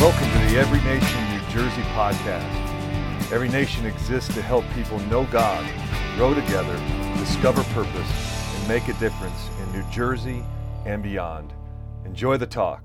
Welcome to the Every Nation New Jersey podcast. Every Nation exists to help people know God, grow together, discover purpose, and make a difference in New Jersey and beyond. Enjoy the talk.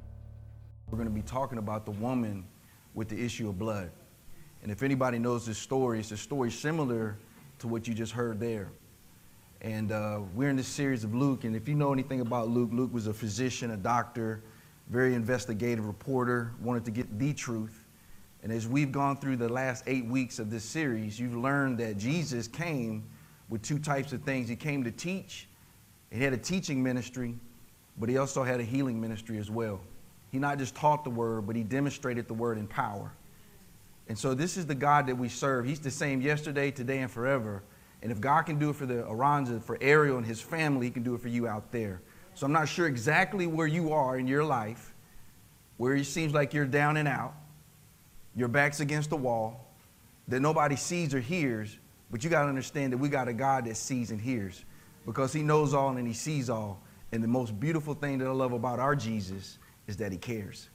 We're going to be talking about the woman with the issue of blood. And if anybody knows this story, it's a story similar to what you just heard there. And we're in this series of Luke, and if you know anything about Luke, Luke was a physician, a doctor, very investigative reporter, wanted to get the truth. And as we've gone through the last 8 weeks of this series, you've learned that Jesus came with two types of things. He came to teach. He had a teaching ministry, but he also had a healing ministry as well. He not just taught the word, but he demonstrated the word in power. And so this is the God that we serve. He's the same yesterday, today, and forever. And if God can do it for the Aranza, for Ariel and his family, he can do it for you out there. So I'm not sure exactly where you are in your life, where it seems like you're down and out, your back's against the wall, that nobody sees or hears, but you got to understand that we got a God that sees and hears because he knows all and he sees all. And the most beautiful thing that I love about our Jesus is that he cares.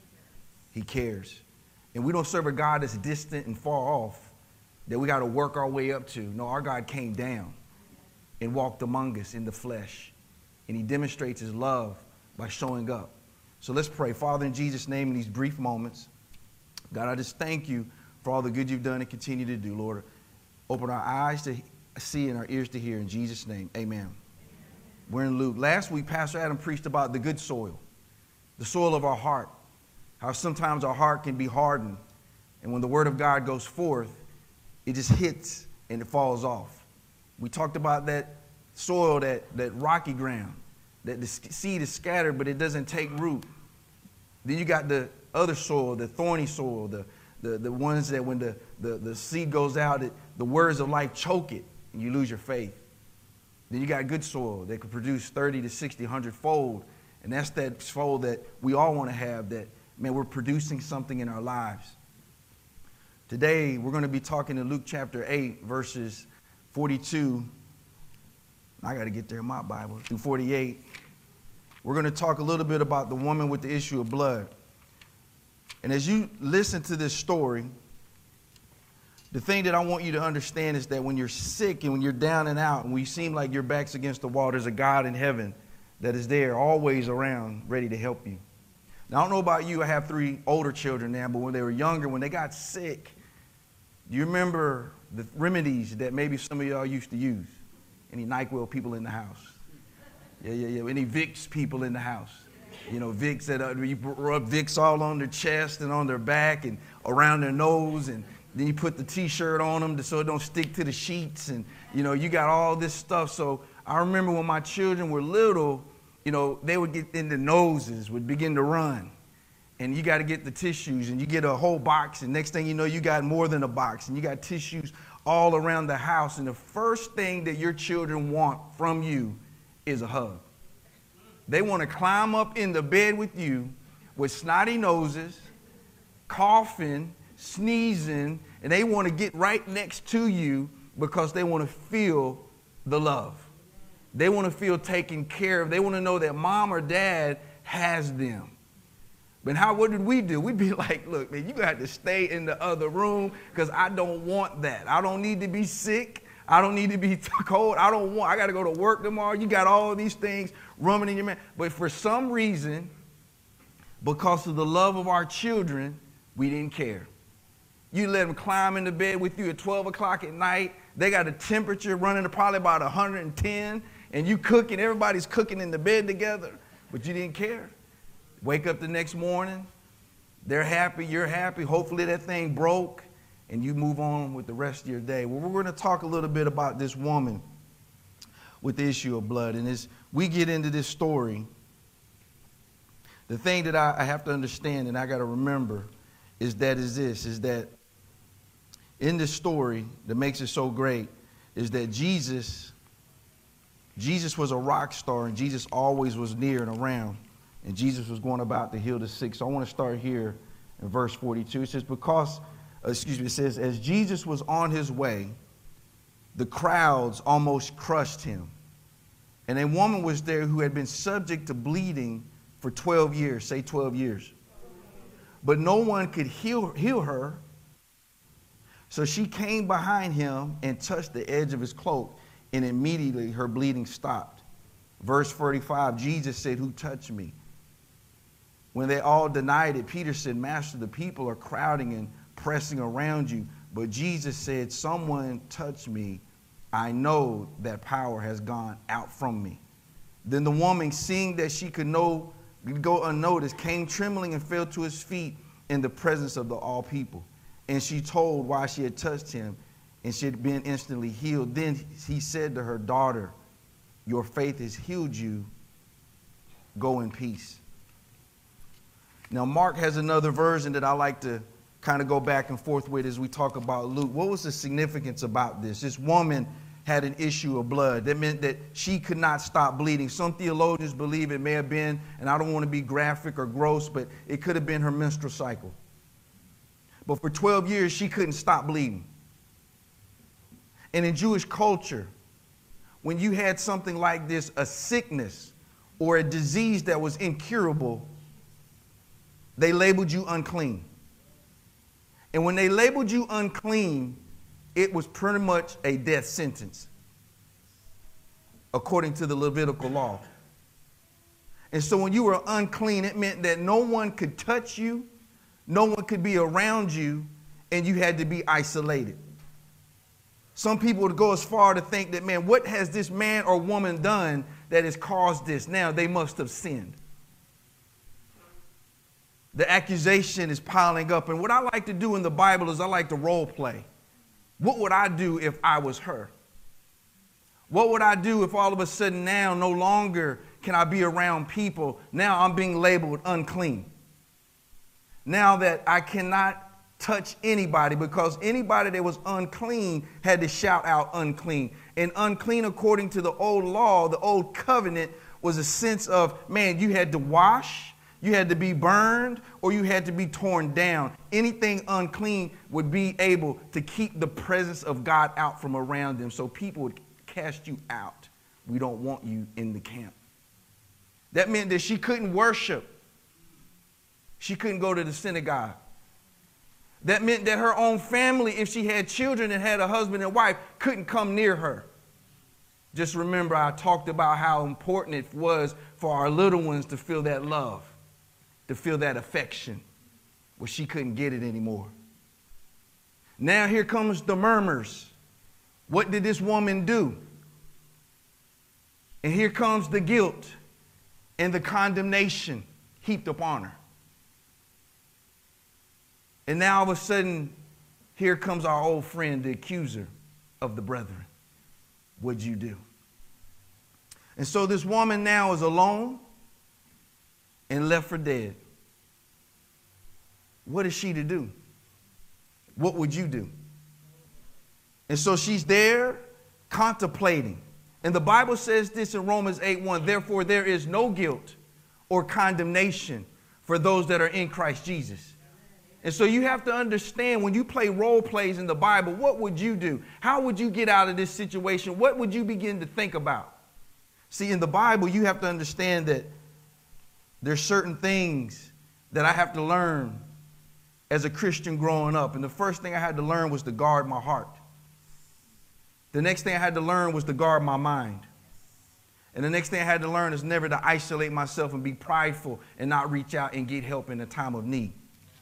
He cares. And we don't serve a God that's distant and far off that we got to work our way up to. No, our God came down and walked among us in the flesh. And he demonstrates his love by showing up. So let's pray. Father, in Jesus' name, in these brief moments, God, I just thank you for all the good you've done and continue to do, Lord. Open our eyes to see and our ears to hear. In Jesus' name, amen. We're in Luke. Last week, Pastor Adam preached about the good soil, the soil of our heart, how sometimes our heart can be hardened. And when the word of God goes forth, it just hits and it falls off. We talked about that soil, that rocky ground, that the seed is scattered, but it doesn't take root. Then you got the other soil, the thorny soil, the ones that when the seed goes out, the words of life choke it, and you lose your faith. Then you got good soil that could produce 30 to 60, 100-fold, and that's that fold that we all want to have, that, man, we're producing something in our lives. Today, we're going to be talking in Luke chapter 8, verses 42. I got to get there in my Bible, through 48. We're going to talk a little bit about the woman with the issue of blood. And as you listen to this story, the thing that I want you to understand is that when you're sick and when you're down and out and we seem like your back's against the wall, there's a God in heaven that is there, always around, ready to help you. Now, I don't know about you. I have 3 older children now, but when they were younger, when they got sick, do you remember the remedies that maybe some of y'all used to use? Any NyQuil people in the house? Yeah. Any Vicks people in the house? You know, Vicks that you rub Vicks all on their chest and on their back and around their nose, and then you put the T-shirt on them so it don't stick to the sheets, and you know, you got all this stuff. So I remember when my children were little, you know, they would get in the noses, would begin to run. And you got to get the tissues, and you get a whole box, and next thing you know, you got more than a box, and you got tissues all around the house. And the first thing that your children want from you is a hug. They want to climb up in the bed with you with snotty noses, coughing, sneezing, and they want to get right next to you because they want to feel the love. They want to feel taken care of. They want to know that mom or dad has them. But what did we do? We'd be like, look, man, you got to stay in the other room because I don't want that. I don't need to be sick. I don't need to be cold. I got to go to work tomorrow. You got all these things rumming in your mind. But for some reason, because of the love of our children, we didn't care. You let them climb in the bed with you at 12 o'clock at night. They got a temperature running to probably about 110, and you cooking. Everybody's cooking in the bed together, but you didn't care. Wake up the next morning, they're happy, you're happy. Hopefully that thing broke, and you move on with the rest of your day. Well, we're going to talk a little bit about this woman with the issue of blood. And as we get into this story, the thing that I have to understand and I got to remember is that in this story that makes it so great is that Jesus was a rock star, and Jesus always was near and around. And Jesus was going about to heal the sick. So I want to start here in verse 42. It says, as Jesus was on his way, the crowds almost crushed him. And a woman was there who had been subject to bleeding for 12 years. Say 12 years. but no one could heal her. So she came behind him and touched the edge of his cloak, and immediately her bleeding stopped. Verse 45, Jesus said, "Who touched me?" When they all denied it, Peter said, "Master, the people are crowding and pressing around you." But Jesus said, "Someone touched me. I know that power has gone out from me." Then the woman, seeing that she could go unnoticed, came trembling and fell to his feet in the presence of all people. And she told why she had touched him, and she had been instantly healed. Then he said to her, "Daughter, your faith has healed you. Go in peace." Now, Mark has another version that I like to kind of go back and forth with as we talk about Luke. What was the significance about this? This woman had an issue of blood. That meant that she could not stop bleeding. Some theologians believe it may have been, and I don't want to be graphic or gross, but it could have been her menstrual cycle. But for 12 years, she couldn't stop bleeding. And in Jewish culture, when you had something like this, a sickness or a disease that was incurable, they labeled you unclean. And when they labeled you unclean, it was pretty much a death sentence, according to the Levitical law. And so when you were unclean, it meant that no one could touch you, no one could be around you, and you had to be isolated. Some people would go as far to think that, man, what has this man or woman done that has caused this? Now, they must have sinned. The accusation is piling up. And what I like to do in the Bible is I like to role play. What would I do if I was her? What would I do if all of a sudden now no longer can I be around people? Now I'm being labeled unclean. Now that I cannot touch anybody, because anybody that was unclean had to shout out unclean. And unclean, according to the old law, the old covenant, was a sense of, man, you had to wash, you had to be burned, or you had to be torn down. Anything unclean would be able to keep the presence of God out from around them. So people would cast you out. We don't want you in the camp. That meant that she couldn't worship. She couldn't go to the synagogue. That meant that her own family, if she had children and had a husband and wife, couldn't come near her. Just remember, I talked about how important it was for our little ones to feel that love, to feel that affection. Well, she couldn't get it anymore. Now here comes the murmurs. What did this woman do? And here comes the guilt and the condemnation heaped upon her. And now all of a sudden, here comes our old friend, the accuser of the brethren. What'd you do? And so this woman now is alone and left for dead. What is she to do? What would you do? And so she's there contemplating. And the Bible says this in Romans 8:1, therefore there is no guilt or condemnation for those that are in Christ Jesus. And so you have to understand, when you play role plays in the Bible, what would you do? How would you get out of this situation? What would you begin to think about? See, in the Bible, you have to understand that there's certain things that I have to learn as a Christian growing up. And the first thing I had to learn was to guard my heart. The next thing I had to learn was to guard my mind. And the next thing I had to learn is never to isolate myself and be prideful and not reach out and get help in a time of need.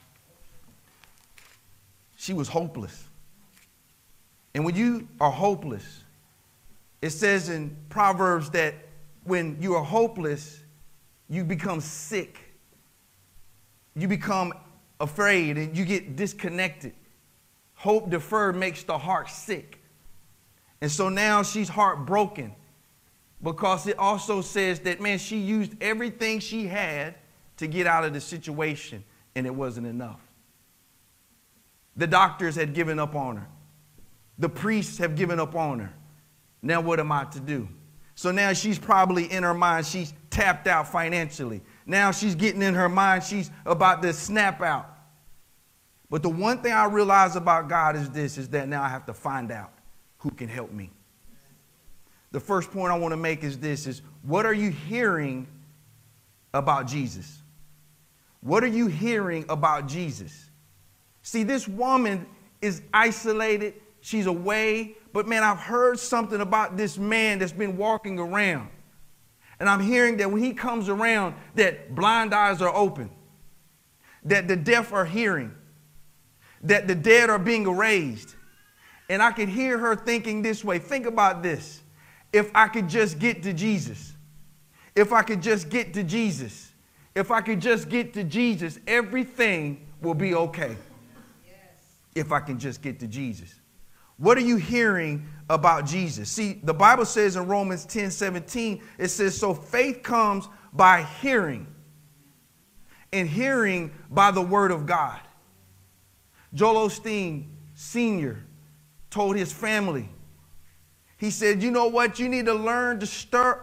She was hopeless. And when you are hopeless, it says in Proverbs that when you are hopeless, you become sick. You become afraid and you get disconnected. Hope deferred makes the heart sick. And so now she's heartbroken, because it also says that, man, she used everything she had to get out of the situation, and it wasn't enough. The doctors had given up on her. The priests have given up on her. Now what am I to do? So now she's probably in her mind, she's tapped out financially. Now she's getting in her mind, she's about to snap out. But the one thing I realize about God is this, is that now I have to find out who can help me. The first point I want to make is this, is what are you hearing about Jesus? What are you hearing about Jesus? See, this woman is isolated. She's away. But, man, I've heard something about this man that's been walking around. And I'm hearing that when he comes around, that blind eyes are open, that the deaf are hearing, that the dead are being raised. And I could hear her thinking this way. Think about this. If I could just get to Jesus, if I could just get to Jesus, if I could just get to Jesus, everything will be okay. Yes. If I can just get to Jesus. What are you hearing about Jesus? See, the Bible says in Romans 10:17, it says, so faith comes by hearing, and hearing by the word of God. Joel Osteen Sr. told his family, he said, you know what? You need to learn to store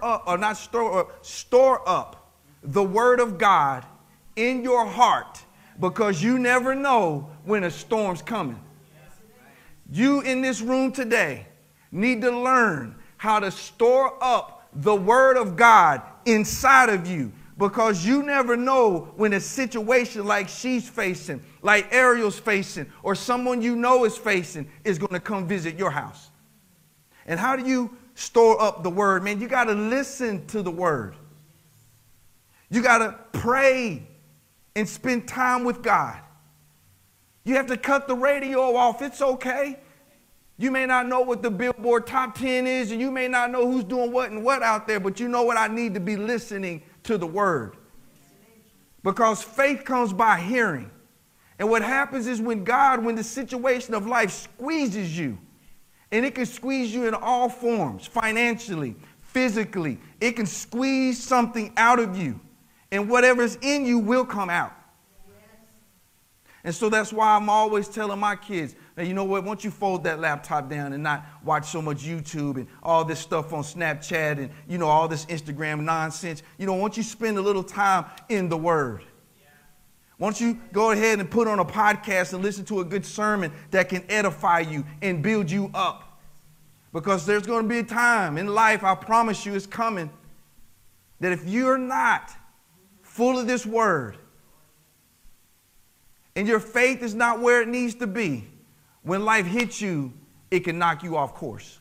up the word of God in your heart, because you never know when a storm's coming. You in this room today need to learn how to store up the word of God inside of you, because you never know when a situation like she's facing, like Ariel's facing, or someone you know is facing, is going to come visit your house. And how do you store up the word? Man, you got to listen to the word. You got to pray and spend time with God. You have to cut the radio off. It's okay. You may not know what the Billboard Top 10 is, and you may not know who's doing what and what out there, but you know what? I need to be listening to the word. Because faith comes by hearing. And what happens is when the situation of life squeezes you, and it can squeeze you in all forms, financially, physically, it can squeeze something out of you, and whatever's in you will come out. And so that's why I'm always telling my kids, now, you know what, once you fold that laptop down and not watch so much YouTube and all this stuff on Snapchat and, you know, all this Instagram nonsense, you know, once you spend a little time in the Word, once you go ahead and put on a podcast and listen to a good sermon that can edify you and build you up. Because there's going to be a time in life, I promise you it's coming, that if you're not full of this Word, and your faith is not where it needs to be, when life hits you, it can knock you off course.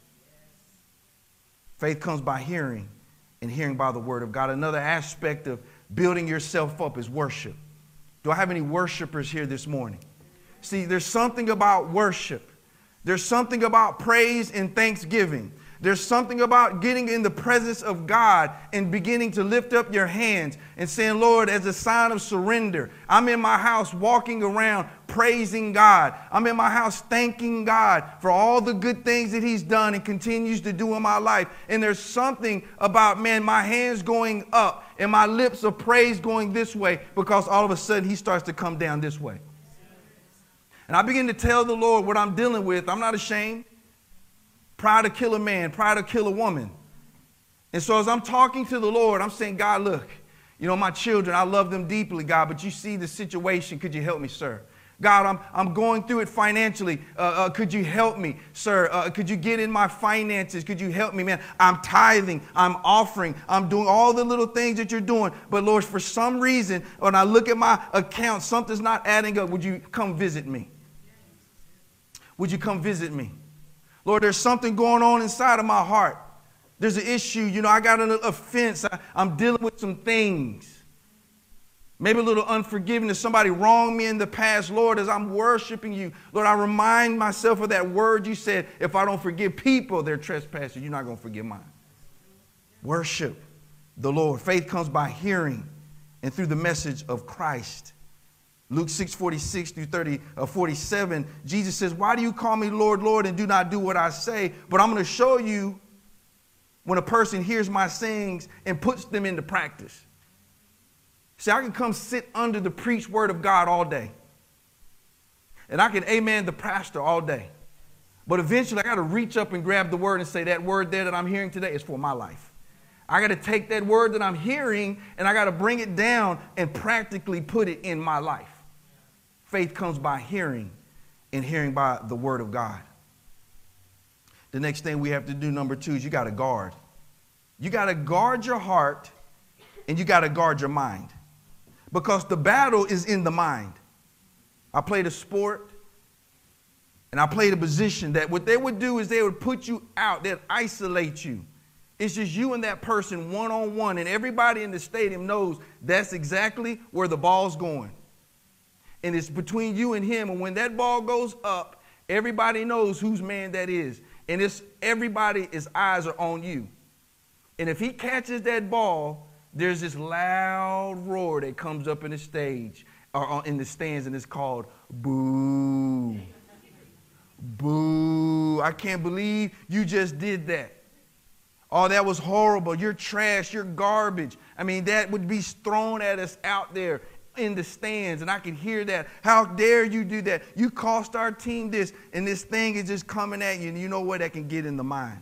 Faith comes by hearing, and hearing by the word of God. Another aspect of building yourself up is worship. Do I have any worshipers here this morning? See, there's something about worship. There's something about praise and thanksgiving. There's something about getting in the presence of God and beginning to lift up your hands and saying, Lord, as a sign of surrender, I'm in my house walking around praising God. I'm in my house thanking God for all the good things that he's done and continues to do in my life. And there's something about, man, my hands going up and my lips of praise going this way, because all of a sudden he starts to come down this way. And I begin to tell the Lord what I'm dealing with. I'm not ashamed. Pride to kill a man, pride to kill a woman. And so as I'm talking to the Lord, I'm saying, God, look, you know, my children, I love them deeply, God, but you see the situation. Could you help me, sir? God, I'm going through it financially. Could you help me, sir? Could you get in my finances? Could you help me, man? I'm tithing. I'm offering. I'm doing all the little things that you're doing. But, Lord, for some reason, when I look at my account, something's not adding up. Would you come visit me? Would you come visit me? Lord, there's something going on inside of my heart. There's an issue. You know, I got an offense. I'm dealing with some things. Maybe a little unforgiveness. Somebody wronged me in the past. Lord, as I'm worshiping you, Lord, I remind myself of that word you said, if I don't forgive people their trespasses, you're not going to forgive mine. Worship the Lord. Faith comes by hearing and through the message of Christ. Luke 6:46 through 47, Jesus says, why do you call me Lord, Lord, and do not do what I say? But I'm going to show you when a person hears my sayings and puts them into practice. See, I can come sit under the preached word of God all day. And I can amen the pastor all day. But eventually I got to reach up and grab the word and say, that word there that I'm hearing today is for my life. I got to take that word that I'm hearing and I got to bring it down and practically put it in my life. Faith comes by hearing, and hearing by the word of God. The next thing we have to do, number 2, is you got to guard. You got to guard your heart, and you got to guard your mind. because the battle is in the mind. I played a sport, and I played a position that what they would do is they would put you out. They'd isolate you. It's just you and that person one-on-one, and everybody in the stadium knows that's exactly where the ball's going. And it's between you and him, and when that ball goes up, everybody knows whose man that is. And it's everybody's eyes are on you. And if he catches that ball, there's this loud roar that comes up in the stage, or in the stands, and it's called boo. Boo. I can't believe you just did that. Oh, that was horrible. You're trash. You're garbage. I mean, that would be thrown at us out there in the stands, and I can hear that. How dare you do that? You cost our team this, and this thing is just coming at you, and you know what? That can get in the mind.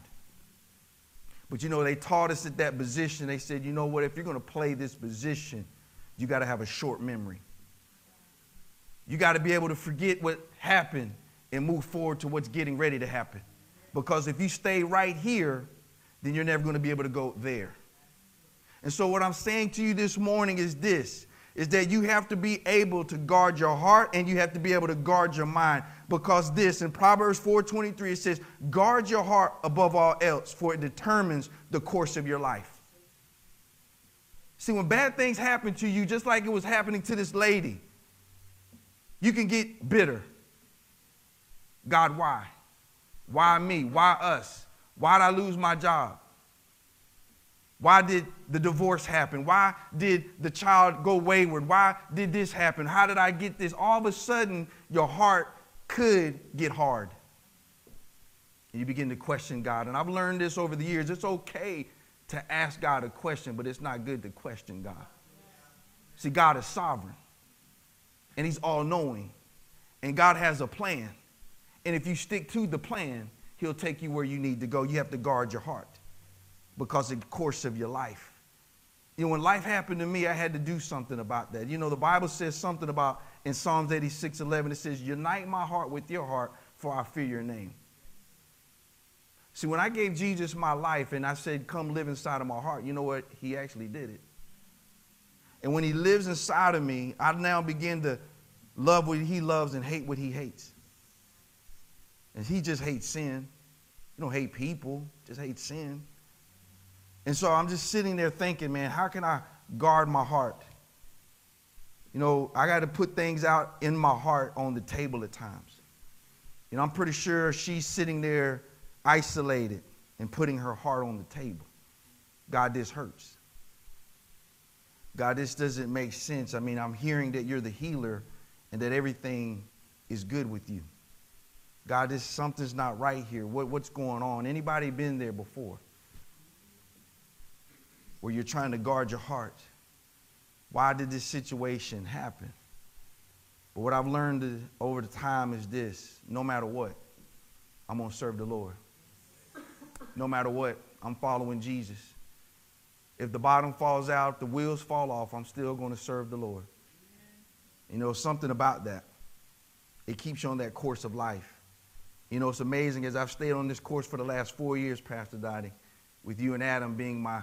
But you know, they taught us at that position. They said, you know what? If you're going to play this position, you got to have a short memory. You got to be able to forget what happened and move forward to what's getting ready to happen. Because if you stay right here, then you're never going to be able to go there. And so what I'm saying to you this morning is this, is that you have to be able to guard your heart and you have to be able to guard your mind. Because this, in Proverbs 4:23, it says, guard your heart above all else, for it determines the course of your life. See, when bad things happen to you, just like it was happening to this lady, you can get bitter. God, why? Why me? Why us? Why did I lose my job? Why did the divorce happen? Why did the child go wayward? Why did this happen? How did I get this? All of a sudden, your heart could get hard. And you begin to question God. And I've learned this over the years. It's okay to ask God a question, but it's not good to question God. See, God is sovereign. And he's all-knowing. And God has a plan. And if you stick to the plan, he'll take you where you need to go. You have to guard your heart because of the course of your life. You know, when life happened to me, I had to do something about that. You know, the Bible says something about, in Psalms 86:11, it says, unite my heart with your heart, for I fear your name. See, when I gave Jesus my life and I said, come live inside of my heart, you know what? He actually did it. And when he lives inside of me, I now begin to love what he loves and hate what he hates. And he just hates sin. You don't hate people, just hate sin. And so I'm just sitting there thinking, man, how can I guard my heart? You know, I got to put things out in my heart on the table at times. You know, I'm pretty sure she's sitting there isolated and putting her heart on the table. God, this hurts. God, this doesn't make sense. I mean, I'm hearing that you're the healer and that everything is good with you. God, something's not right here. What's going on? Anybody been there before? Where you're trying to guard your heart. Why did this situation happen? But what I've learned over the time is this. No matter what, I'm going to serve the Lord. No matter what, I'm following Jesus. If the bottom falls out, the wheels fall off, I'm still going to serve the Lord. You know, something about that. It keeps you on that course of life. You know, it's amazing as I've stayed on this course for the last 4 years, Pastor Dottie, with you and Adam being my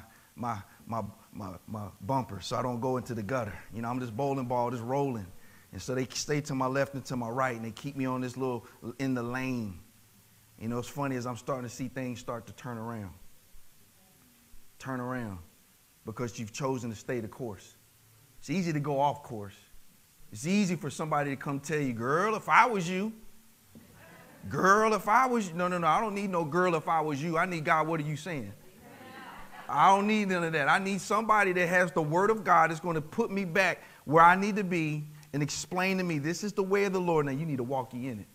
bumper so I don't go into the gutter. You know, I'm just bowling ball, just rolling. And so they stay to my left and to my right, and they keep me on this little, in the lane. You know, it's funny as I'm starting to see things start to turn around. Turn around because you've chosen to stay the course. It's easy to go off course. It's easy for somebody to come tell you, girl, if I was you. Girl, if I was you. No, I don't need no girl if I was you. I need God, what are you saying? I don't need none of that. I need somebody that has the word of God that's going to put me back where I need to be and explain to me, this is the way of the Lord. Now you need to walk ye in it.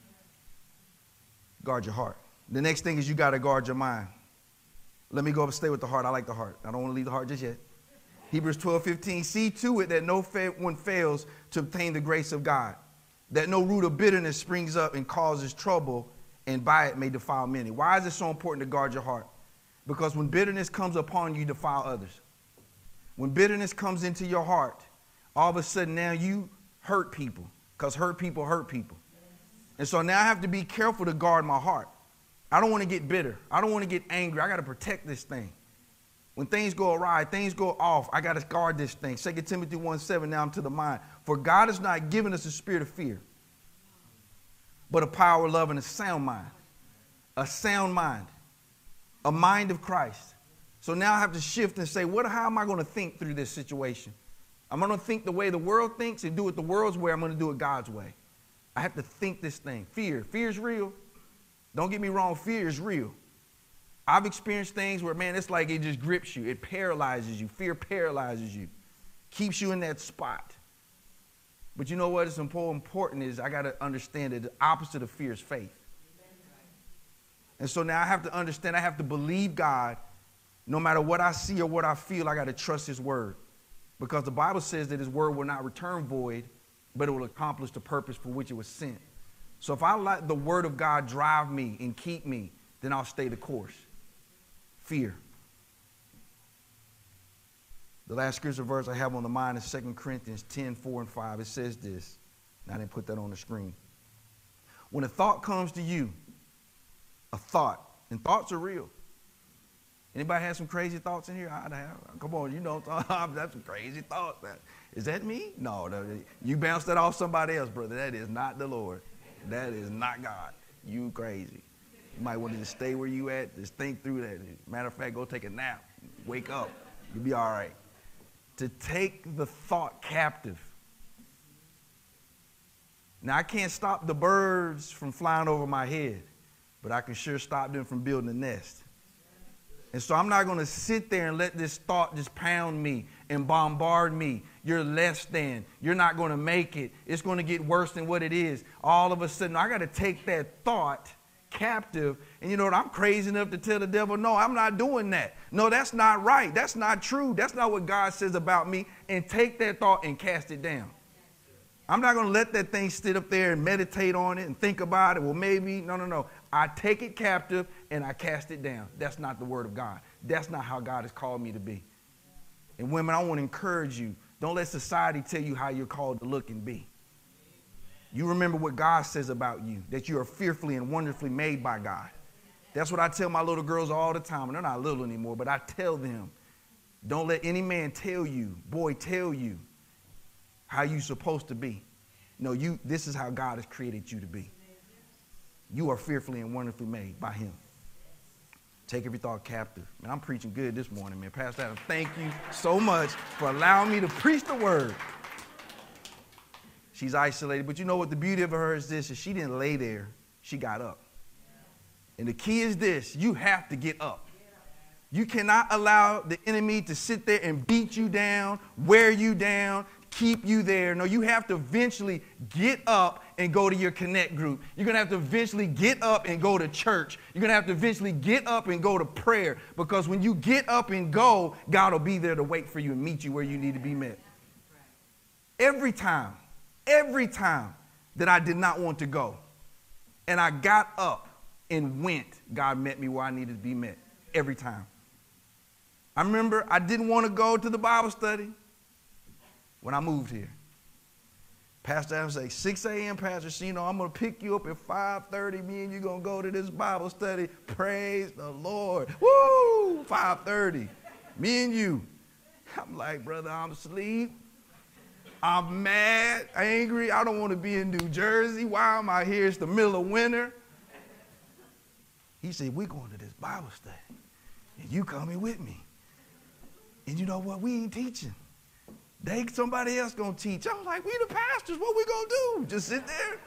Guard your heart. The next thing is you got to guard your mind. Let me go up and stay with the heart. I like the heart. I don't want to leave the heart just yet. Hebrews 12:15, see to it that no one fails to obtain the grace of God, that no root of bitterness springs up and causes trouble, and by it may defile many. Why is it so important to guard your heart? Because when bitterness comes upon you, defile others. When bitterness comes into your heart, all of a sudden now you hurt people, because hurt people hurt people. And so now I have to be careful to guard my heart. I don't want to get bitter. I don't want to get angry. I got to protect this thing. When things go awry, things go off, I got to guard this thing. 2 Timothy 1:7, now I'm to the mind. For God has not given us a spirit of fear, but a power, love, and a sound mind. A sound mind. A mind of Christ. So now I have to shift and say, how am I going to think through this situation? I'm going to think the way the world thinks and do it the world's way. I'm going to do it God's way. I have to think this thing. Fear. Fear is real. Don't get me wrong. Fear is real. I've experienced things where, man, it's like it just grips you. It paralyzes you. Fear paralyzes you. Keeps you in that spot. But you know what is important is I got to understand that the opposite of fear is faith. And so now I have to understand, I have to believe God. No matter what I see or what I feel, I got to trust his word. Because the Bible says that his word will not return void, but it will accomplish the purpose for which it was sent. So if I let the word of God drive me and keep me, then I'll stay the course. Fear. The last scripture verse I have on the mind is 2 Corinthians 10:4-5. It says this. And I didn't put that on the screen. When a thought comes to you, a thought, and thoughts are real. Anybody have some crazy thoughts in here? I have. Come on, you know, that's some crazy thoughts. Is that me? No, you bounced that off somebody else, brother. That is not the Lord. That is not God. You crazy. You might want to just stay where you at. Just think through that. Matter of fact, go take a nap. Wake up. You'll be all right. To take the thought captive. Now, I can't stop the birds from flying over my head, but I can sure stop them from building a nest. And so I'm not going to sit there and let this thought just pound me and bombard me. You're less than. You're not going to make it. It's going to get worse than what it is. All of a sudden, I got to take that thought captive. And you know what? I'm crazy enough to tell the devil, no, I'm not doing that. No, that's not right. That's not true. That's not what God says about me. And take that thought and cast it down. I'm not going to let that thing sit up there and meditate on it and think about it. Well, maybe. No. I take it captive and I cast it down. That's not the word of God. That's not how God has called me to be. And women, I want to encourage you. Don't let society tell you how you're called to look and be. You remember what God says about you, that you are fearfully and wonderfully made by God. That's what I tell my little girls all the time. And they're not little anymore, but I tell them, don't let any man tell you, boy, tell you how you're supposed to be. No, this is how God has created you to be. You are fearfully and wonderfully made by him. Take every thought captive. Man, I'm preaching good this morning, man. Pastor Adam, thank you so much for allowing me to preach the word. She's isolated, but you know what the beauty of her is this, is she didn't lay there, she got up. And the key is this, you have to get up. You cannot allow the enemy to sit there and beat you down, wear you down, keep you there. No, you have to eventually get up and go to your connect group. You're going to have to eventually get up and go to church. You're going to have to eventually get up and go to prayer, because when you get up and go, God will be there to wait for you and meet you where you need to be met. Every time that I did not want to go and I got up and went, God met me where I needed to be met. Every time. I remember I didn't want to go to the Bible study when I moved here. Pastor Adam said, 6 a.m., Pastor Shino, I'm going to pick you up at 5:30. Me and you going to go to this Bible study. Praise the Lord. Woo! 5:30. Me and you. I'm like, brother, I'm asleep. I'm mad, angry. I don't want to be in New Jersey. Why am I here? It's the middle of winter. He said, we're going to this Bible study, and you coming with me. And you know what? We ain't teaching. Somebody else going to teach. I was like, we the pastors. What we going to do? Just sit there?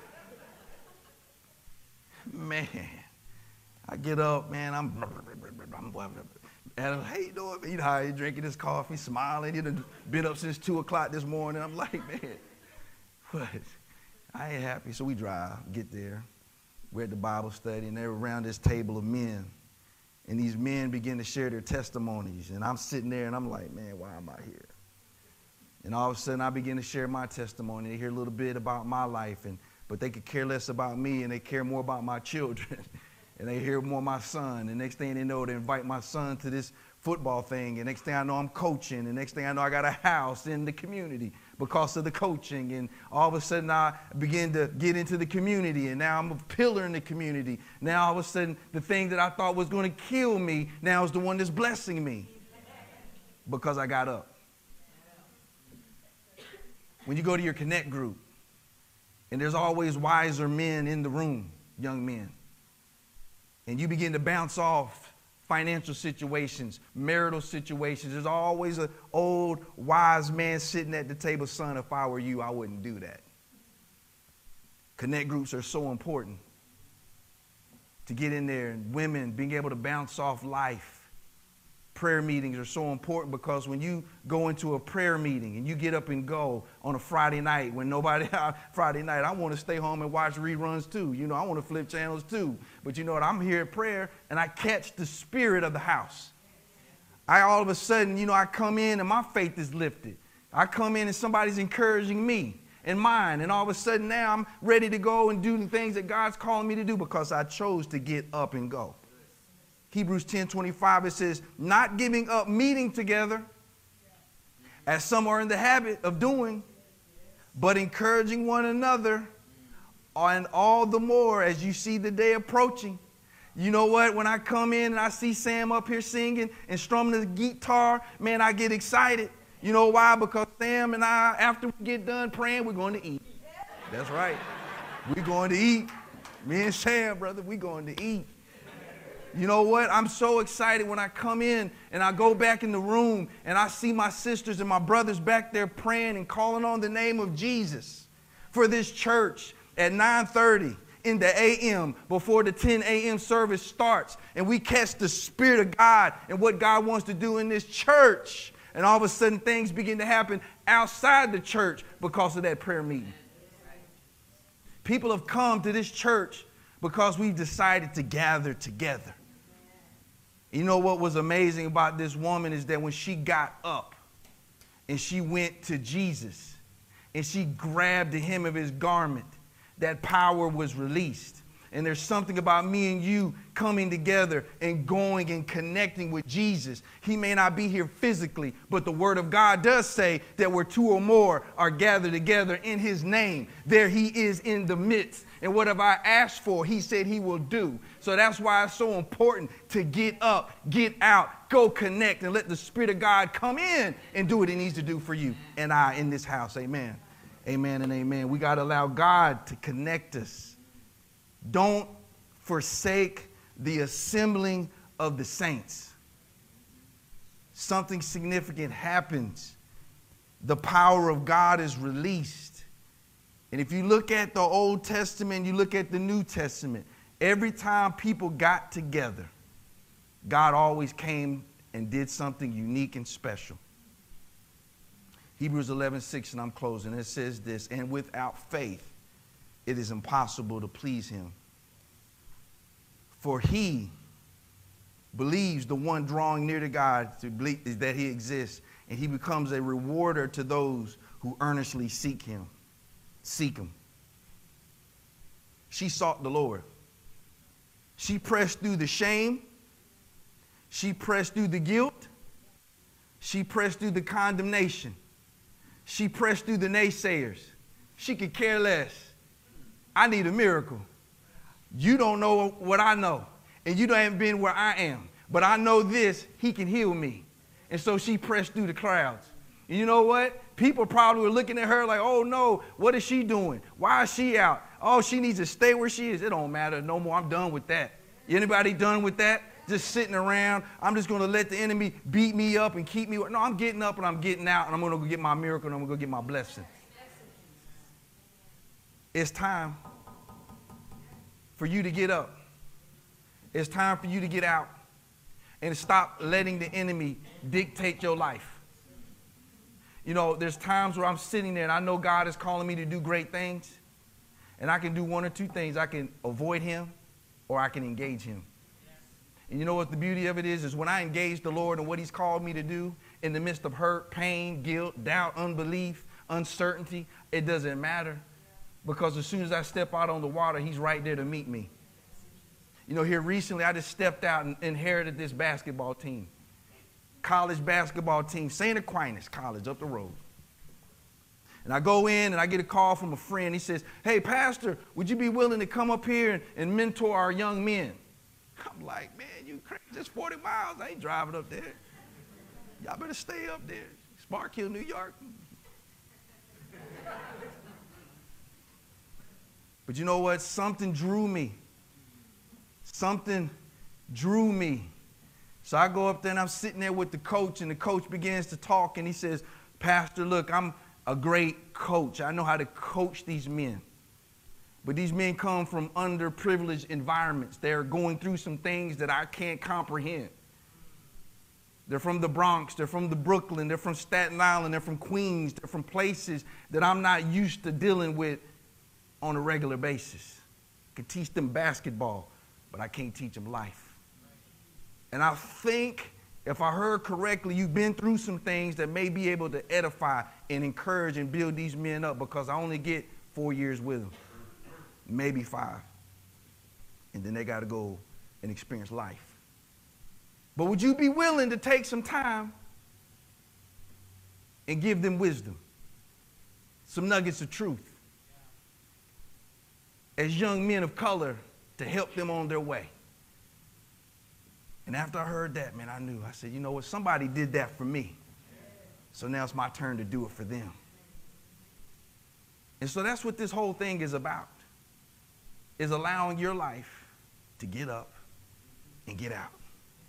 Man, I get up, man. I'm Adam, how you doing? You know how he drinking his coffee, smiling. He done been up since 2 o'clock this morning. I'm like, man, what? I ain't happy. So we drive, get there. We're at the Bible study, and they're around this table of men. And these men begin to share their testimonies. And I'm sitting there, and I'm like, man, why am I here? And all of a sudden, I begin to share my testimony. They hear a little bit about my life, but they could care less about me, and they care more about my children. And they hear more my son. And next thing they know, they invite my son to this football thing. And next thing I know, I'm coaching. And next thing I know, I got a house in the community because of the coaching. And all of a sudden, I begin to get into the community. And now I'm a pillar in the community. Now all of a sudden, the thing that I thought was going to kill me now is the one that's blessing me. because I got up. When you go to your Connect group, and there's always wiser men in the room, young men, and you begin to bounce off financial situations, marital situations, there's always an old wise man sitting at the table. Son, if I were you, I wouldn't do that. Connect groups are so important to get in there, and women being able to bounce off life. Prayer meetings are so important because when you go into a prayer meeting and you get up and go on a Friday night when nobody out Friday night, I want to stay home and watch reruns too. You know, I want to flip channels too. But you know what? I'm here at prayer and I catch the spirit of the house. I all of a sudden, you know, I come in and my faith is lifted. I come in and somebody's encouraging me and mine. And all of a sudden now I'm ready to go and do the things that God's calling me to do because I chose to get up and go. Hebrews 10:25, it says, not giving up meeting together, as some are in the habit of doing, but encouraging one another, and all the more as you see the day approaching. You know what? When I come in and I see Sam up here singing and strumming the guitar, man, I get excited. You know why? Because Sam and I, after we get done praying, we're going to eat. That's right. We're going to eat. Me and Sam, brother, we're going to eat. You know what? I'm so excited when I come in and I go back in the room and I see my sisters and my brothers back there praying and calling on the name of Jesus for this church at 9:30 in the a.m. before the 10 a.m. service starts. And we catch the Spirit of God and what God wants to do in this church. And all of a sudden things begin to happen outside the church because of that prayer meeting. People have come to this church because we've decided to gather together. You know what was amazing about this woman is that when she got up and she went to Jesus and she grabbed the hem of his garment, that power was released. And there's something about me and you coming together and going and connecting with Jesus. He may not be here physically, but the Word of God does say that where two or more are gathered together in his name, there he is in the midst. And what have I asked for? He said he will do. So that's why it's so important to get up, get out, go connect, and let the Spirit of God come in and do what he needs to do for you and I in this house. Amen. Amen and amen. We got to allow God to connect us. Don't forsake the assembling of the saints. Something significant happens. The power of God is released. And if you look at the Old Testament, you look at the New Testament, every time people got together, God always came and did something unique and special. Hebrews 11:6, and I'm closing. It says this, and without faith, it is impossible to please him. For he believes the one drawing near to God to believe that he exists, and he becomes a rewarder to those who earnestly seek him. Seek him. She sought the Lord. She pressed through the shame. She pressed through the guilt. She pressed through the condemnation. She pressed through the naysayers. She could care less. I need a miracle. You don't know what I know, and you haven't been where I am. But I know this, he can heal me. And so she pressed through the crowds. And you know what? People probably were looking at her like, oh no, what is she doing? Why is she out? Oh, she needs to stay where she is. It don't matter no more. I'm done with that. Anybody done with that? Just sitting around. I'm just going to let the enemy beat me up and keep me. No, I'm getting up and I'm getting out and I'm going to go get my miracle and I'm going to go get my blessing. It's time for you to get up. It's time for you to get out and stop letting the enemy dictate your life. You know, there's times where I'm sitting there and I know God is calling me to do great things, and I can do one or two things. I can avoid him or I can engage him. And you know what the beauty of it is when I engage the Lord and what he's called me to do in the midst of hurt, pain, guilt, doubt, unbelief, uncertainty, it doesn't matter. Because as soon as I step out on the water, he's right there to meet me. You know, here recently, I just stepped out and inherited this basketball team. College basketball team, St. Aquinas College up the road. And I go in and I get a call from a friend. He says, hey, Pastor, would you be willing to come up here and mentor our young men? I'm like, man, you crazy. It's 40 miles. I ain't driving up there. Y'all better stay up there. Sparkill, New York. But you know what? Something drew me. Something drew me. So I go up there and I'm sitting there with the coach, and the coach begins to talk, and he says, Pastor, look, I'm a great coach. I know how to coach these men. But these men come from underprivileged environments. They're going through some things that I can't comprehend. They're from the Bronx, they're from the Brooklyn, they're from Staten Island, they're from Queens, they're from places that I'm not used to dealing with on a regular basis. I can teach them basketball, but I can't teach them life. And I think, if I heard correctly, you've been through some things that may be able to edify and encourage and build these men up, because I only get 4 years with them, maybe 5. And then they got to go and experience life. But would you be willing to take some time and give them wisdom, some nuggets of truth, as young men of color, to help them on their way? And after I heard that, man, I knew. I said, you know what? Somebody did that for me. So now it's my turn to do it for them. And so that's what this whole thing is about, is allowing your life to get up and get out.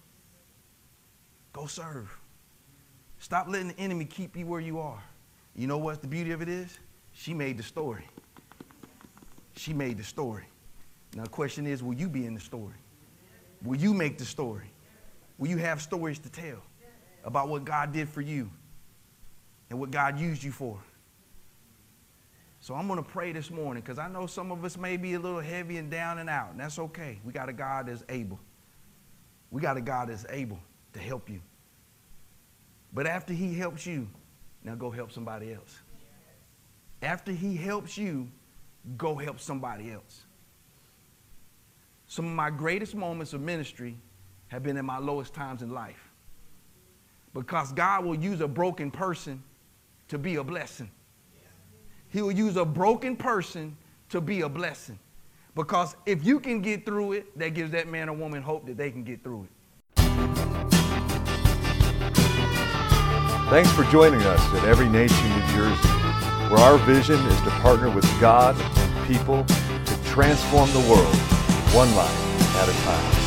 Go serve. Stop letting the enemy keep you where you are. You know what the beauty of it is? She made the story. She made the story. Now the question is, will you be in the story? Will you make the story? Will you have stories to tell about what God did for you and what God used you for? So I'm going to pray this morning, because I know some of us may be a little heavy and down and out, and that's okay. We got a God that's able. We got a God that's able to help you. But after he helps you, now go help somebody else. After he helps you, go help somebody else. Some of my greatest moments of ministry have been in my lowest times in life, because God will use a broken person to be a blessing. He will use a broken person to be a blessing, because if you can get through it, that gives that man or woman hope that they can get through it. Thanks for joining us at Every Nation, New Jersey, where our vision is to partner with God and people to transform the world, one life at a time.